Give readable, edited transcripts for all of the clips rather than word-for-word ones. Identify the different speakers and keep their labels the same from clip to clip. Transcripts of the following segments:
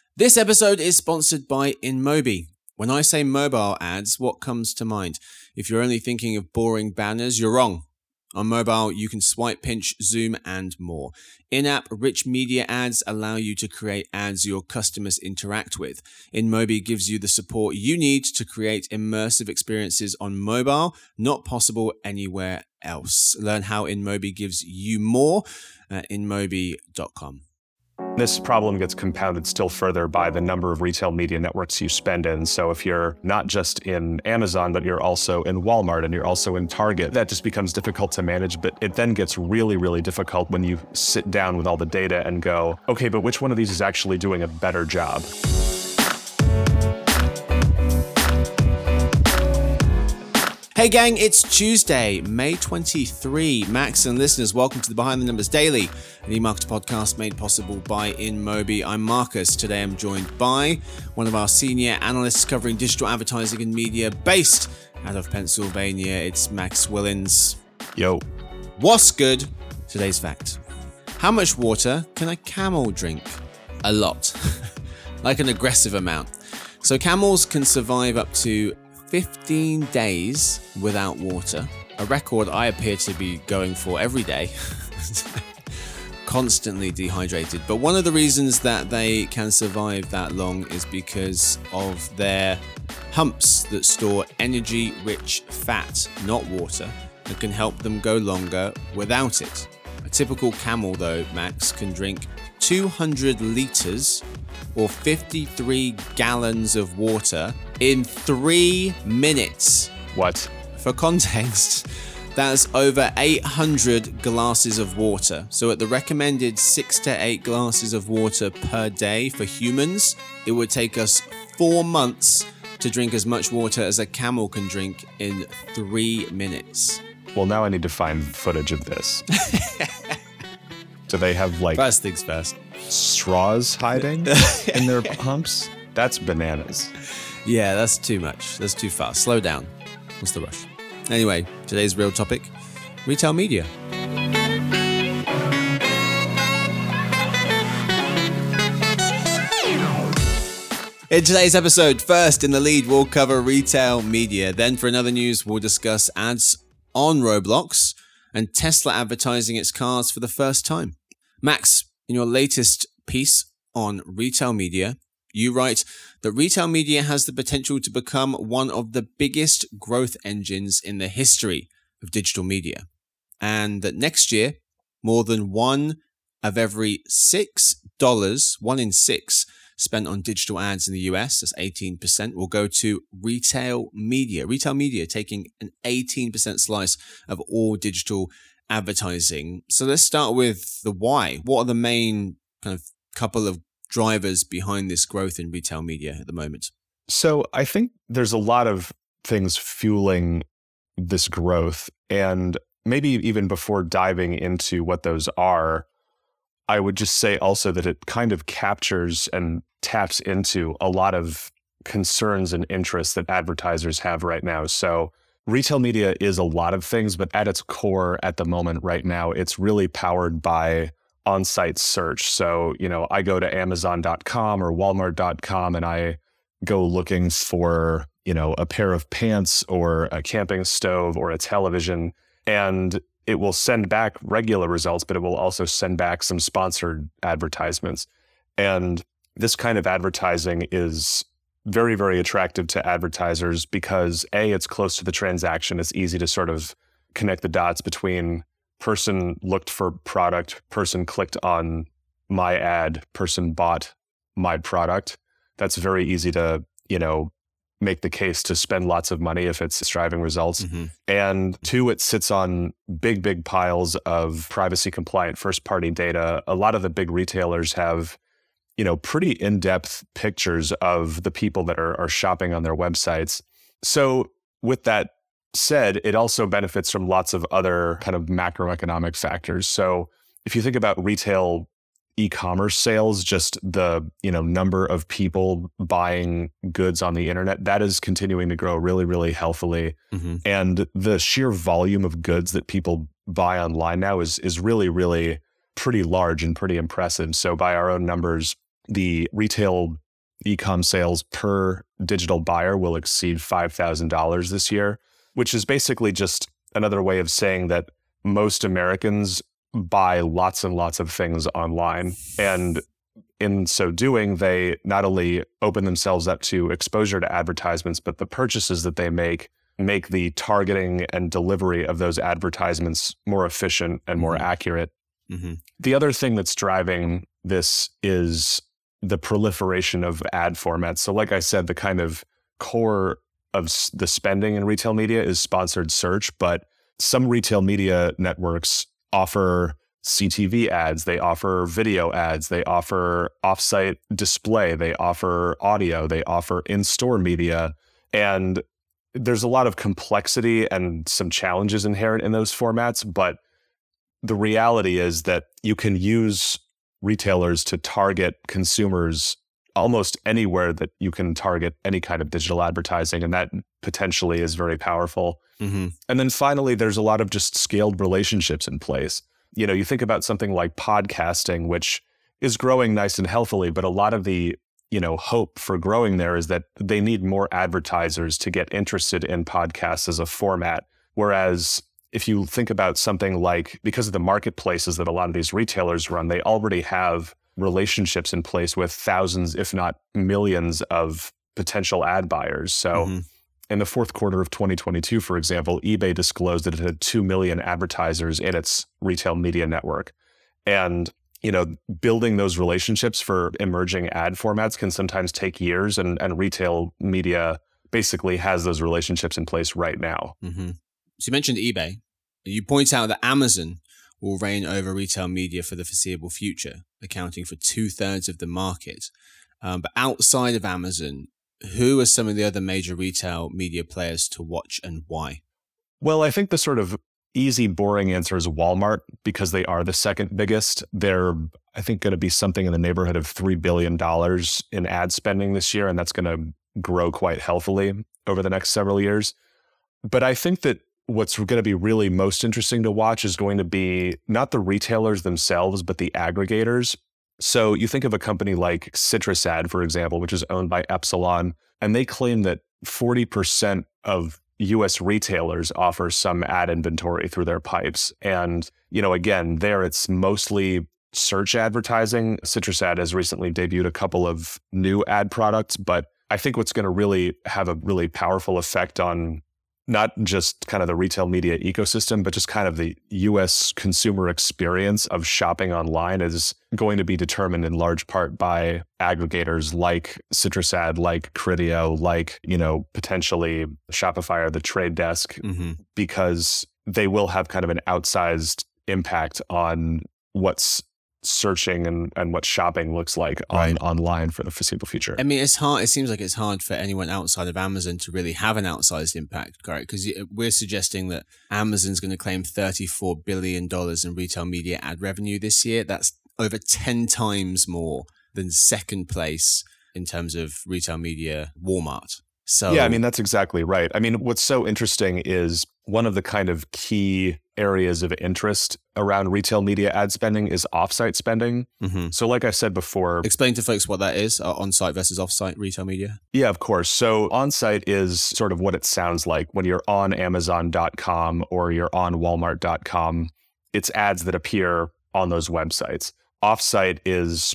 Speaker 1: This episode is sponsored by InMobi. When I say mobile ads, what comes to mind? If you're only thinking of boring banners, you're wrong. On mobile, you can swipe, pinch, zoom, and more. In-app rich media ads allow you to create ads your customers interact with. InMobi gives you the support you need to create immersive experiences on mobile, not possible anywhere else. Learn how InMobi gives you more at inmobi.com.
Speaker 2: This problem gets compounded still further by the number of retail media networks you spend in. So if you're not just in Amazon, but you're also in Walmart and you're also in Target, that just becomes difficult to manage. But it then gets really, really difficult when you sit down with all the data and go, okay, but which one of these is actually doing a better job?
Speaker 1: Hey gang, it's Tuesday, May 23. Max and listeners, welcome to the Behind the Numbers Daily, an e-marketer podcast made possible by InMobi. I'm Marcus. Today I'm joined by one of our senior analysts covering digital advertising and media based out of Pennsylvania. It's Max Willens.
Speaker 2: Yo.
Speaker 1: What's good? Today's fact. How much water can a camel drink? A lot. Like an aggressive amount. So camels can survive up to 15 days without water, a record I appear to be going for every day, constantly dehydrated. But one of the reasons that they can survive that long is because of their humps that store energy-rich fat, not water, that can help them go longer without it. A typical camel, though, Max, can drink 200 liters or 53 gallons of water in 3 minutes.
Speaker 2: What?
Speaker 1: For context, that's over 800 glasses of water. So at the recommended 6 to 8 glasses of water per day for humans, it would take us 4 months to drink as much water as a camel can drink in 3 minutes.
Speaker 2: Well, now I need to find footage of this. Do they have
Speaker 1: First things first.
Speaker 2: Straws hiding in their humps? That's bananas.
Speaker 1: Yeah, that's too much. That's too fast. Slow down. What's the rush? Anyway, today's real topic, retail media. In today's episode, first in the lead, we'll cover retail media. Then for another news, we'll discuss ads on Roblox and Tesla advertising its cars for the first time. Max, in your latest piece on retail media, you write that retail media has the potential to become one of the biggest growth engines in the history of digital media. And that next year, more than $1 of every $6, 1 in 6, spent on digital ads in the US, that's 18%, will go to retail media. Retail media taking an 18% slice of all digital advertising. So let's start with the why. What are the main kind of couple of drivers behind this growth in retail media at the moment?
Speaker 2: So I think there's a lot of things fueling this growth. And maybe even before diving into what those are, I would just say also that it kind of captures and taps into a lot of concerns and interests that advertisers have right now. So retail media is a lot of things, but at its core at the moment right now, it's really powered by on-site search. So, I go to Amazon.com or Walmart.com and I go looking for, a pair of pants or a camping stove or a television, and it will send back regular results, but it will also send back some sponsored advertisements. And this kind of advertising is very, very attractive to advertisers because A, it's close to the transaction. It's easy to sort of connect the dots between person looked for product, person clicked on my ad, person bought my product. That's very easy to, make the case to spend lots of money if it's driving results. Mm-hmm. And 2, it sits on big, big piles of privacy compliant first party data. A lot of the big retailers have, pretty in-depth pictures of the people that are shopping on their websites. So with that said, it also benefits from lots of other kind of macroeconomic factors. So if you think about retail e-commerce sales, just the number of people buying goods on the internet, that is continuing to grow really, really healthily. Mm-hmm. And the sheer volume of goods that people buy online now is really, really pretty large and pretty impressive. So by our own numbers, the retail e-com sales per digital buyer will exceed $5,000 this year, which is basically just another way of saying that most Americans buy lots and lots of things online. And in so doing, they not only open themselves up to exposure to advertisements, but the purchases that they make the targeting and delivery of those advertisements more efficient and more accurate. Mm-hmm. The other thing that's driving this is the proliferation of ad formats. So like I said, the kind of core of the spending in retail media is sponsored search, but some retail media networks offer CTV ads, they offer video ads, they offer offsite display, they offer audio, they offer in-store media. And there's a lot of complexity and some challenges inherent in those formats, but the reality is that you can use retailers to target consumers almost anywhere that you can target any kind of digital advertising, and that potentially is very powerful. Mm-hmm. And then finally, there's a lot of just scaled relationships in place. You know, you think about something like podcasting, which is growing nice and healthily, but a lot of the hope for growing there is that they need more advertisers to get interested in podcasts as a format. Whereas if you think about something like, because of the marketplaces that a lot of these retailers run, they already have relationships in place with thousands, if not millions, of potential ad buyers. So in the fourth quarter of 2022, for example, eBay disclosed that it had 2 million advertisers in its retail media network. And building those relationships for emerging ad formats can sometimes take years, and retail media basically has those relationships in place right now.
Speaker 1: Mm-hmm. So you mentioned eBay. You point out that Amazon will reign over retail media for the foreseeable future, accounting for 2/3 of the market. But outside of Amazon, who are some of the other major retail media players to watch and why?
Speaker 2: Well, I think the sort of easy, boring answer is Walmart, because they are the second biggest. They're, I think, going to be something in the neighborhood of $3 billion in ad spending this year, and that's going to grow quite healthily over the next several years. But I think that what's going to be really most interesting to watch is going to be not the retailers themselves, but the aggregators. So you think of a company like CitrusAd, for example, which is owned by Epsilon, and they claim that 40% of US retailers offer some ad inventory through their pipes. And, again, there it's mostly search advertising. CitrusAd has recently debuted a couple of new ad products, but I think what's going to really have a really powerful effect on not just kind of the retail media ecosystem, but just kind of the US consumer experience of shopping online is going to be determined in large part by aggregators like CitrusAd, like Criteo, like, potentially Shopify or The Trade Desk, because they will have kind of an outsized impact on what's searching and what shopping looks like online for the foreseeable future.
Speaker 1: I mean, it's hard. It seems like it's hard for anyone outside of Amazon to really have an outsized impact, correct? Because we're suggesting that Amazon's going to claim $34 billion in retail media ad revenue this year. That's over 10 times more than second place in terms of retail media, Walmart. So
Speaker 2: yeah, I mean, that's exactly right. I mean, what's so interesting is one of the kind of key areas of interest around retail media ad spending is offsite spending. So like I said before,
Speaker 1: explain to folks what that is, on-site versus off-site retail media.
Speaker 2: Yeah, of course. So on-site is sort of what it sounds like when you're on Amazon.com or you're on Walmart.com. It's ads that appear on those websites. Off-site is,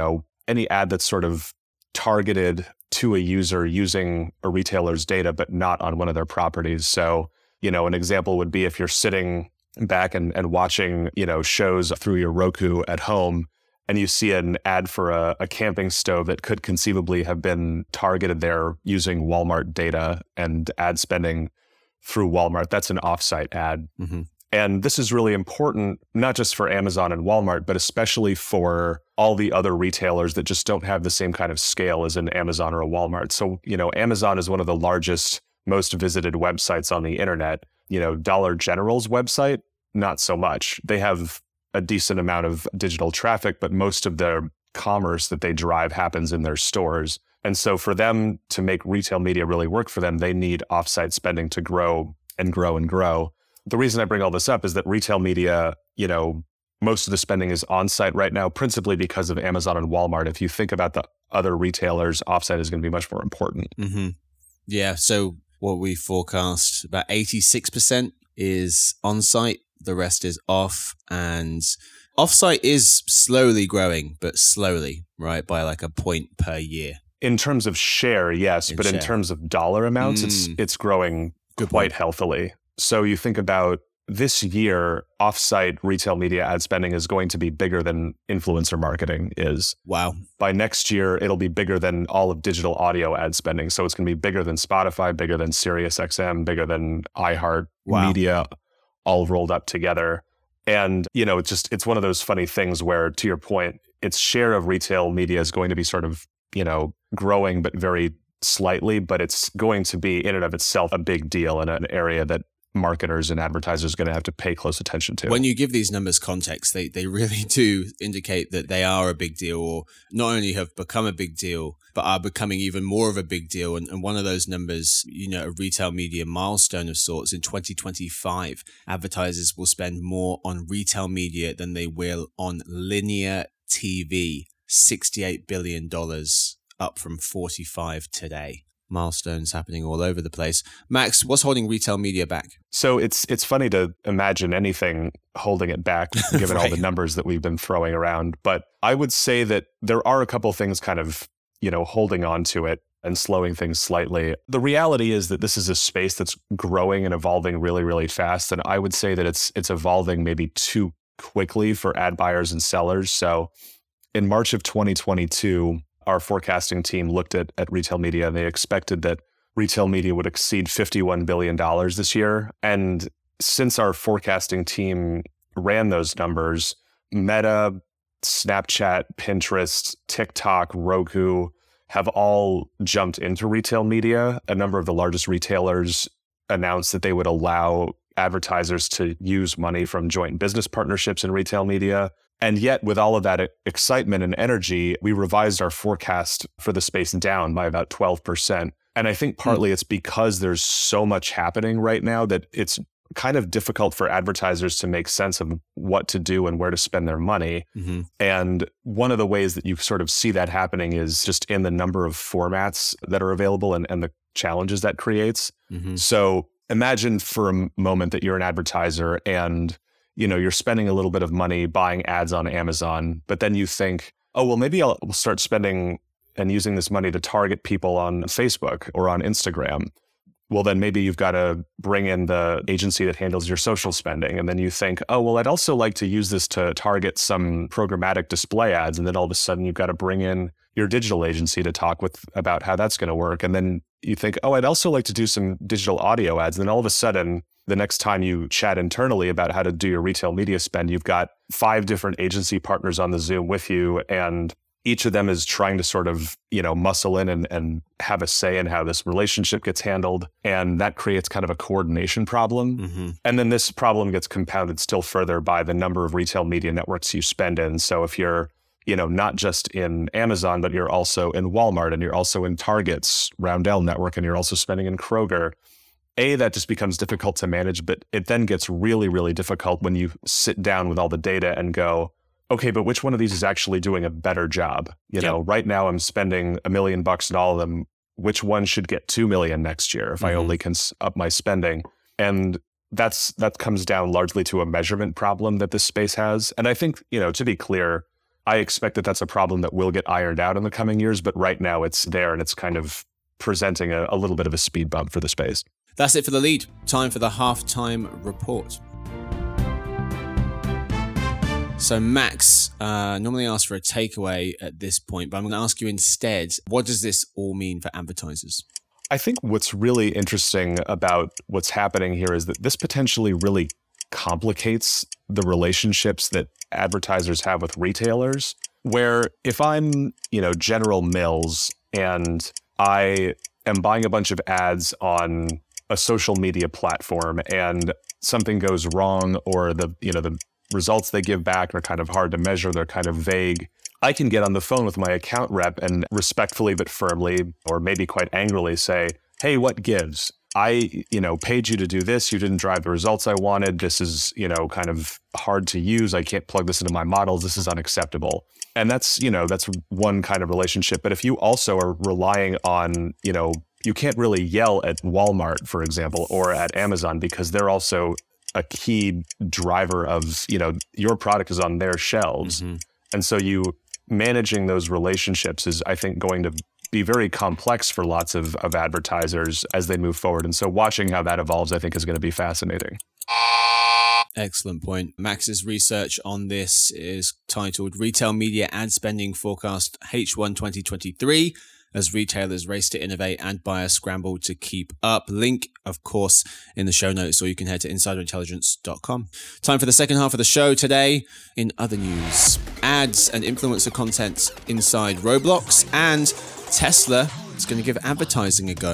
Speaker 2: any ad that's sort of targeted to a user using a retailer's data, but not on one of their properties. So, an example would be if you're sitting back and watching, shows through your Roku at home, and you see an ad for a camping stove that could conceivably have been targeted there using Walmart data and ad spending through Walmart. That's an offsite ad. And this is really important, not just for Amazon and Walmart, but especially for all the other retailers that just don't have the same kind of scale as an Amazon or a Walmart. So, Amazon is one of the largest, most visited websites on the internet. Dollar General's website, not so much. They have a decent amount of digital traffic, but most of their commerce that they drive happens in their stores. And so for them to make retail media really work for them, they need offsite spending to grow and grow and grow. The reason I bring all this up is that retail media, most of the spending is on-site right now, principally because of Amazon and Walmart. If you think about the other retailers, off-site is going to be much more important.
Speaker 1: Mm-hmm. Yeah, so what we forecast, about 86% is on-site, the rest is off, and off-site is slowly growing, but slowly, right, by like a point per year.
Speaker 2: In terms of share, yes, but in terms of dollar amounts, it's growing quite healthily. So you think about this year, off-site retail media ad spending is going to be bigger than influencer marketing is.
Speaker 1: Wow.
Speaker 2: By next year, it'll be bigger than all of digital audio ad spending. So it's going to be bigger than Spotify, bigger than SiriusXM, bigger than iHeart Media, all rolled up together. And, it's one of those funny things where, to your point, its share of retail media is going to be sort of, growing, but very slightly, but it's going to be in and of itself a big deal in an area that marketers and advertisers are going to have to pay close attention to.
Speaker 1: When you give these numbers context, they really do indicate that they are a big deal, or not only have become a big deal, but are becoming even more of a big deal. And one of those numbers, a retail media milestone of sorts, in 2025, advertisers will spend more on retail media than they will on linear TV, $68 billion, up from 45 today. Milestones happening all over the place. Max, what's holding retail media back?
Speaker 2: So it's funny to imagine anything holding it back, given all the numbers that we've been throwing around. But I would say that there are a couple things kind of, holding on to it and slowing things slightly. The reality is that this is a space that's growing and evolving really, really fast. And I would say that it's evolving maybe too quickly for ad buyers and sellers. So in March of 2022, our forecasting team looked at retail media, and they expected that retail media would exceed $51 billion this year. And since our forecasting team ran those numbers, Meta, Snapchat, Pinterest, TikTok, Roku have all jumped into retail media. A number of the largest retailers announced that they would allow advertisers to use money from joint business partnerships in retail media. And yet, with all of that excitement and energy, we revised our forecast for the space down by about 12%. And I think partly it's because there's so much happening right now that it's kind of difficult for advertisers to make sense of what to do and where to spend their money. Mm-hmm. And one of the ways that you sort of see that happening is just in the number of formats that are available and the challenges that creates. Mm-hmm. So imagine for a moment that you're an advertiser and you're spending a little bit of money buying ads on Amazon, but then you think, oh, well, maybe I'll start spending and using this money to target people on Facebook or on Instagram. Well, then maybe you've got to bring in the agency that handles your social spending. And then you think, oh, well, I'd also like to use this to target some programmatic display ads. And then all of a sudden you've got to bring in your digital agency to talk about how that's going to work. And then you think, oh, I'd also like to do some digital audio ads. And then all of a sudden, the next time you chat internally about how to do your retail media spend, you've got 5 different agency partners on the Zoom with you, and each of them is trying to sort of, muscle in and have a say in how this relationship gets handled. And that creates kind of a coordination problem. Mm-hmm. And then this problem gets compounded still further by the number of retail media networks you spend in. So if you're, not just in Amazon, but you're also in Walmart, and you're also in Target's Roundel network, and you're also spending in Kroger, that just becomes difficult to manage, but it then gets really, really difficult when you sit down with all the data and go, okay, but which one of these is actually doing a better job? Right now I'm spending $1 million in all of them. Which one should get 2 million next year if I only can up my spending? And that comes down largely to a measurement problem that this space has. And I think, to be clear, I expect that that's a problem that will get ironed out in the coming years, but right now it's there and it's kind of presenting a little bit of a speed bump for the space.
Speaker 1: That's it for the lead. Time for the halftime report. So Max, normally ask for a takeaway at this point, but I'm going to ask you instead, what does this all mean for advertisers?
Speaker 2: I think what's really interesting about what's happening here is that this potentially really complicates the relationships that advertisers have with retailers, where if I'm, General Mills and I am buying a bunch of ads on a social media platform and something goes wrong, or the results they give back are kind of hard to measure, they're kind of vague, I can get on the phone with my account rep and respectfully but firmly, or maybe quite angrily, say, hey, what gives? I, paid you to do this. You didn't drive the results I wanted. This is, kind of hard to use. I can't plug this into my models. This is unacceptable. And that's one kind of relationship. But if you also are relying on, you can't really yell at Walmart, for example, or at Amazon, because they're also a key driver of, your product is on their shelves. Mm-hmm. And so managing those relationships is, I think, going to be very complex for lots of advertisers as they move forward. And so watching how that evolves, I think, is going to be fascinating.
Speaker 1: Excellent point. Max's research on this is titled Retail Media Ad Spending Forecast H1 2023 as retailers race to innovate and buyers scramble to keep up. Link, of course, in the show notes, or you can head to insiderintelligence.com. Time for the second half of the show today. In other news, ads and influencer content inside Roblox, and Tesla is going to give advertising a go.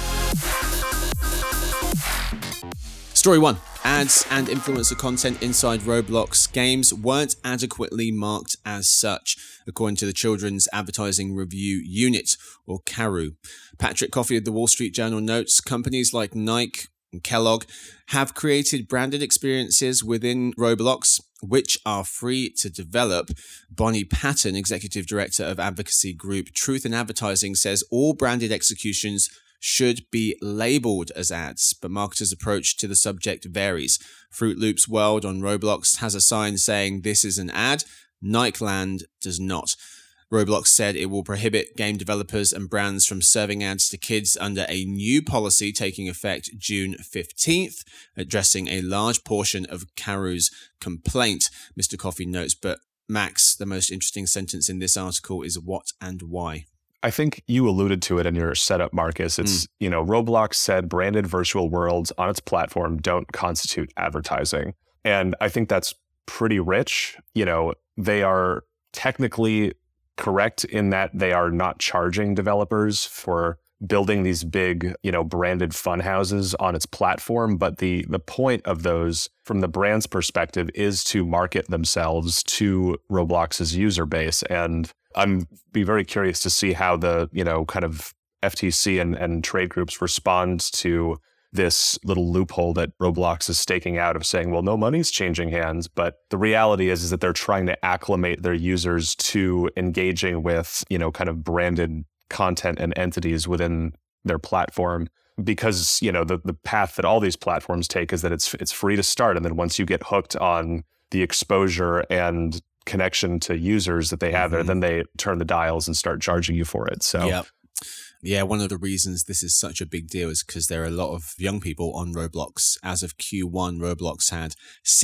Speaker 1: Story 1. Ads and influencer content inside Roblox games weren't adequately marked as such, according to the Children's Advertising Review Unit, or CARU. Patrick Coffey of the Wall Street Journal notes companies like Nike and Kellogg have created branded experiences within Roblox, which are free to develop. Bonnie Patton, executive director of advocacy group Truth in Advertising, says all branded executions should be labeled as ads, but marketers' approach to the subject varies. Fruit Loops World on Roblox has a sign saying this is an ad. Nikeland does not. Roblox said it will prohibit game developers and brands from serving ads to kids under a new policy taking effect June 15th, addressing a large portion of CARU's complaint, Mr. Coffey notes. But Max, the most interesting sentence in this article is what and why.
Speaker 2: I think you alluded to it in your setup, Marcus. It's, Roblox said branded virtual worlds on its platform don't constitute advertising. And I think that's pretty rich. They are technically correct in that they are not charging developers for building these big, branded fun houses on its platform. But the point of those from the brand's perspective is to market themselves to Roblox's user base. And I'm be very curious to see how the, kind of FTC and trade groups respond to this little loophole that Roblox is staking out of saying, well, no money's changing hands. But the reality is that they're trying to acclimate their users to engaging with, kind of branded content and entities within their platform. Because, the path that all these platforms take is that it's free to start. And then once you get hooked on the exposure and connection to users that they have there, then they turn the dials and start charging you for it. So
Speaker 1: yeah, one of the reasons this is such a big deal is because there are a lot of young people on Roblox. As of Q1, Roblox had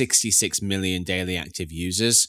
Speaker 1: 66 million daily active users.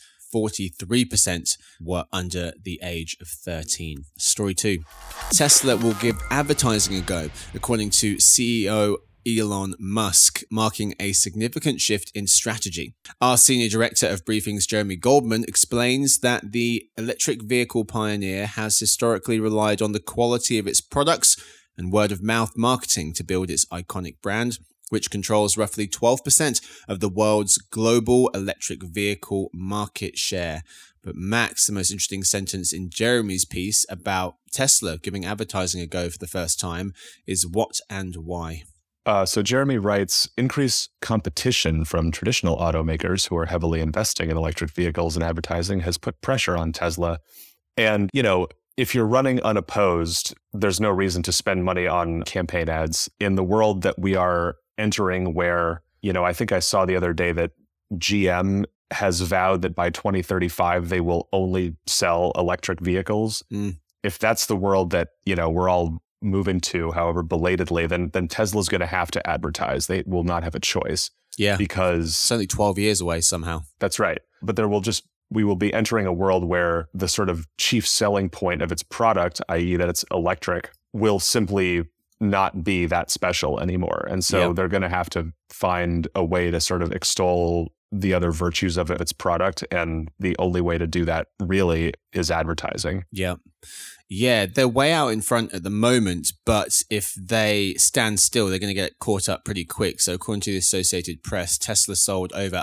Speaker 1: 43% were under the age of 13. Story 2. Tesla will give advertising a go, according to CEO Elon Musk, marking a significant shift in strategy. Our senior director of briefings, Jeremy Goldman, explains that the electric vehicle pioneer has historically relied on the quality of its products and word-of-mouth marketing to build its iconic brand, which controls roughly 12% of the world's global electric vehicle market share. But Max, the most interesting sentence in Jeremy's piece about Tesla giving advertising a go for the first time is what and why.
Speaker 2: So Jeremy writes, increased competition from traditional automakers who are heavily investing in electric vehicles and advertising has put pressure on Tesla. And, if you're running unopposed, there's no reason to spend money on campaign ads. In the world that we are entering where, I think I saw the other day that GM has vowed that by 2035, they will only sell electric vehicles. If that's the world that, we're all moving to, however belatedly, then Tesla's going to have to advertise. They will not have a choice.
Speaker 1: Yeah.
Speaker 2: Because
Speaker 1: it's only 12 years away somehow.
Speaker 2: That's right. But we will be entering a world where the sort of chief selling point of its product, i.e. that it's electric, will simply not be that special anymore. And so they're going to have to find a way to sort of extol the other virtues of its product. And the only way to do that really is advertising.
Speaker 1: Yeah. Yeah, they're way out in front at the moment, but if they stand still, they're going to get caught up pretty quick. So according to the Associated Press, Tesla sold over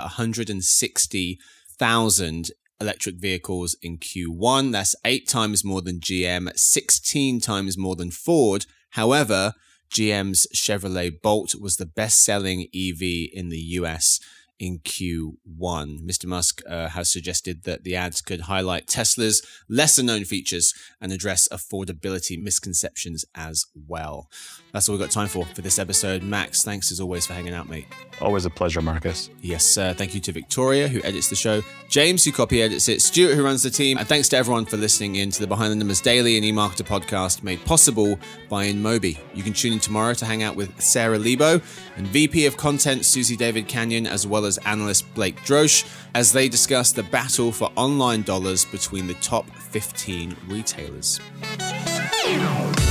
Speaker 1: 160,000 electric vehicles in Q1. That's 8 times more than GM, 16 times more than Ford. However, GM's Chevrolet Bolt was the best-selling EV in the US in Q1. Mr. Musk has suggested that the ads could highlight Tesla's lesser-known features and address affordability misconceptions as well. That's all we've got time for this episode. Max, thanks as always for hanging out, mate.
Speaker 2: Always a pleasure, Marcus.
Speaker 1: Yes, sir. Thank you to Victoria, who edits the show, James, who copy edits it, Stuart, who runs the team, and thanks to everyone for listening in to the Behind the Numbers Daily and eMarketer podcast made possible by InMobi. You can tune in tomorrow to hang out with Sarah Lebo and VP of Content Susie David Canyon, as well as analyst Blake Drosch, as they discuss the battle for online dollars between the top 15 retailers.